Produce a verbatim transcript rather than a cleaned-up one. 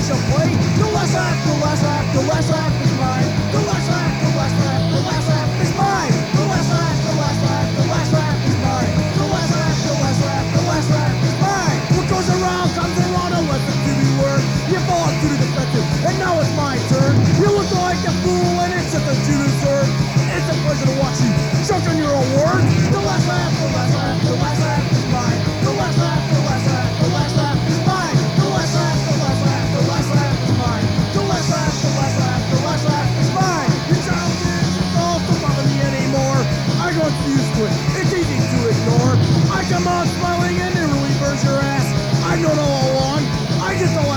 shall play. The last laugh, the last laugh, the last laugh is mine. The last laugh, the last laugh, the last laugh is mine. The last laugh, the last laugh, the last laugh is mine. The last laugh, the last laugh, the last laugh is mine. What goes around comes around, a lesson to be learned. You fall to the defensive, and now it's my turn. You look like a fool, and it's just what you deserve. It's a pleasure to watch you choke on your award. The last laugh, the last laugh, the last laugh is mine. The last laugh, the last laugh, the last laugh is mine. The last laugh, the last laugh, the last laugh is mine. The last laugh, the last laugh, the last laugh is mine. Your childhood insults don't bother me anymore. I got used to it. It's easy to ignore. I come out smiling and it really burns your ass. I've known all along. I just don't